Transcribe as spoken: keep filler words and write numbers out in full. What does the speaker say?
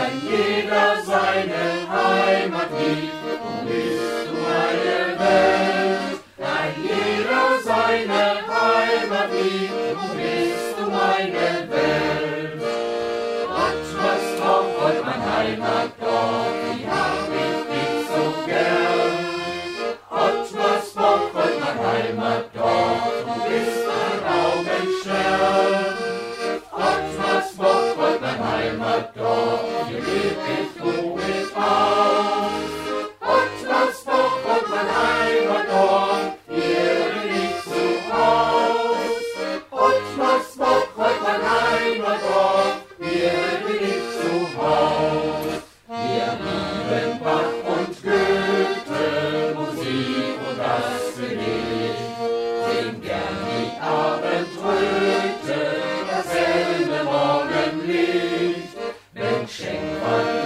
wenn jeder seine Heimat liebt, du bist du meine Welt. Wenn jeder seine Heimat liebt, du bist du meine Welt. Gott, was braucht heute mein Heimatdorf, die hab ich nicht so gern. Gott, was braucht heute mein Heimatdorf, du bist ein Augenstern. Gott, was braucht heute mein Heimatdorf, hier leb ich ruh mich aus. Gott, was braucht heute mein Heimatdorf, hier bin ich zu Haus. Gott, was braucht heute mein Heimatdorf, hier bin ich zu Haus. Wir lieben Bach und Goethe, Musik und das Gedicht, sing gern die Abendröte, das helle Morgenlicht, wenn Schenk